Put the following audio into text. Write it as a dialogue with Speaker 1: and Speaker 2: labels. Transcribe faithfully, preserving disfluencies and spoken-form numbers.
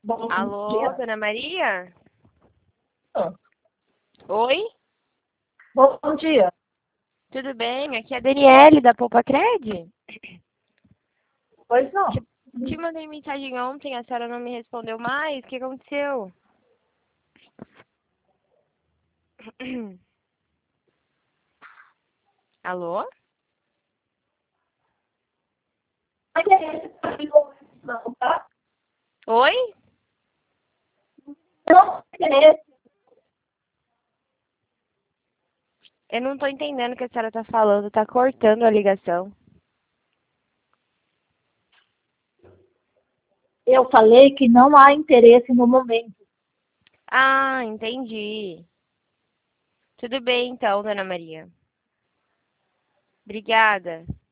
Speaker 1: Bom
Speaker 2: Alô,
Speaker 1: dia.
Speaker 2: Dona Maria? Oi?
Speaker 1: Bom dia.
Speaker 2: Tudo bem? Aqui é a Daniele, da Poupa Cred.
Speaker 1: Pois não.
Speaker 2: Te, te mandei mensagem ontem, a senhora não me respondeu mais. O que aconteceu? Alô?
Speaker 1: Não, tá?
Speaker 2: Oi?
Speaker 1: Não, interesse.
Speaker 2: Eu não tô entendendo o que a senhora tá falando. Tá cortando a ligação.
Speaker 1: Eu falei que não há interesse no momento.
Speaker 2: Ah, entendi. Tudo bem então, Dona Maria. Obrigada.